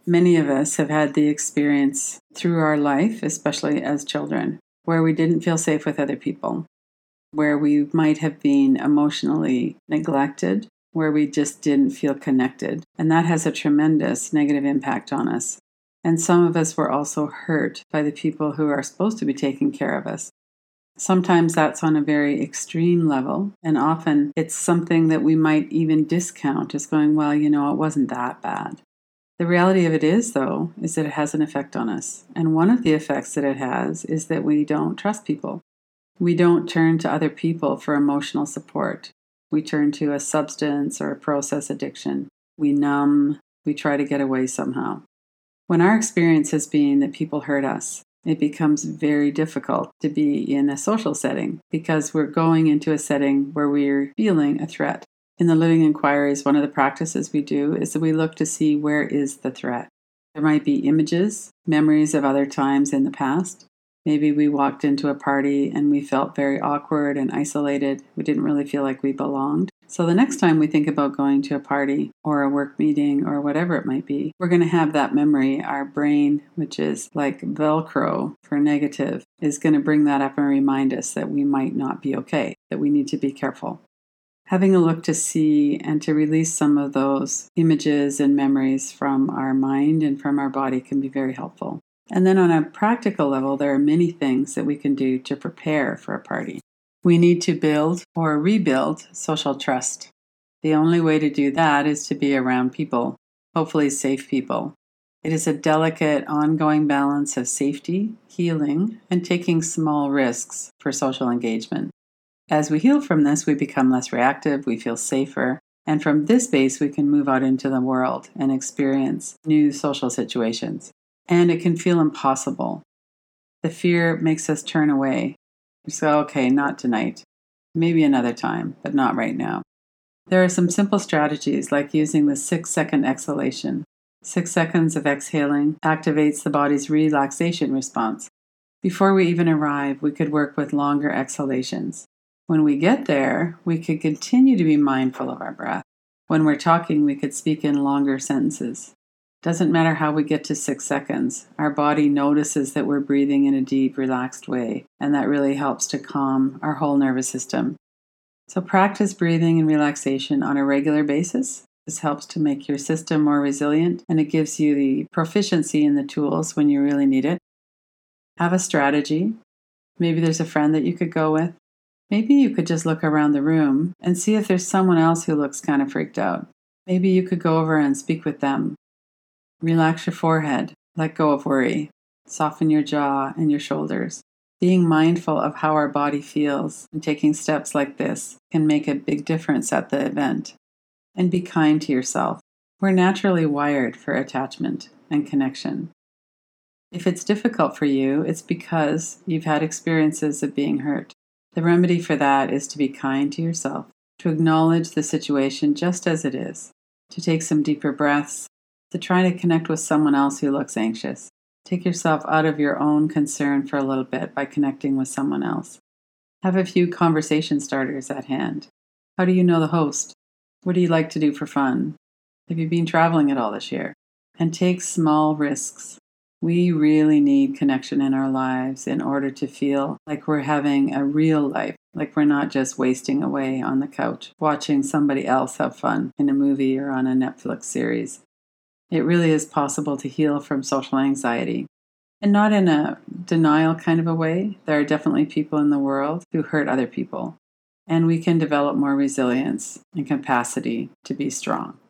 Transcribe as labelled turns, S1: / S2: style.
S1: Many of us have had the experience through our life, especially as children, where we didn't feel safe with other people, where we might have been emotionally neglected, where we just didn't feel connected. And that has a tremendous negative impact on us. And some of us were also hurt by the people who are supposed to be taking care of us. Sometimes that's on a very extreme level, and often it's something that we might even discount as going, well, it wasn't that bad. The reality of it is, though, is that it has an effect on us. And one of the effects that it has is that we don't trust people. We don't turn to other people for emotional support. We turn to a substance or a process addiction. We numb. We try to get away somehow. When our experience has been that people hurt us, it becomes very difficult to be in a social setting because we're going into a setting where we're feeling a threat. In the Living Inquiries, one of the practices we do is that we look to see where is the threat. There might be images, memories of other times in the past. Maybe we walked into a party and we felt very awkward and isolated. We didn't really feel like we belonged. So the next time we think about going to a party or a work meeting or whatever it might be, we're going to have that memory. Our brain, which is like Velcro for negative, is going to bring that up and remind us that we might not be okay, that we need to be careful. Having a look to see and to release some of those images and memories from our mind and from our body can be very helpful. And then on a practical level, there are many things that we can do to prepare for a party. We need to build or rebuild social trust. The only way to do that is to be around people, hopefully safe people. It is a delicate, ongoing balance of safety, healing, and taking small risks for social engagement. As we heal from this, we become less reactive, we feel safer, and from this base, we can move out into the world and experience new social situations. And it can feel impossible. The fear makes us turn away. We say, okay, not tonight. Maybe another time, but not right now. There are some simple strategies like using the 6-second exhalation. 6 seconds of exhaling activates the body's relaxation response. Before we even arrive, we could work with longer exhalations. When we get there, we could continue to be mindful of our breath. When we're talking, we could speak in longer sentences. Doesn't matter how we get to 6 seconds, our body notices that we're breathing in a deep, relaxed way, and that really helps to calm our whole nervous system. So practice breathing and relaxation on a regular basis. This helps to make your system more resilient, and it gives you the proficiency in the tools when you really need it. Have a strategy. Maybe there's a friend that you could go with. Maybe you could just look around the room and see if there's someone else who looks kind of freaked out. Maybe you could go over and speak with them. Relax your forehead. Let go of worry. Soften your jaw and your shoulders. Being mindful of how our body feels and taking steps like this can make a big difference at the event. And be kind to yourself. We're naturally wired for attachment and connection. If it's difficult for you, it's because you've had experiences of being hurt. The remedy for that is to be kind to yourself, to acknowledge the situation just as it is, to take some deeper breaths, to try to connect with someone else who looks anxious. Take yourself out of your own concern for a little bit by connecting with someone else. Have a few conversation starters at hand. How do you know the host? What do you like to do for fun? Have you been traveling at all this year? And take small risks. We really need connection in our lives in order to feel like we're having a real life, like we're not just wasting away on the couch, watching somebody else have fun in a movie or on a Netflix series. It really is possible to heal from social anxiety. And not in a denial kind of a way. There are definitely people in the world who hurt other people. And we can develop more resilience and capacity to be strong.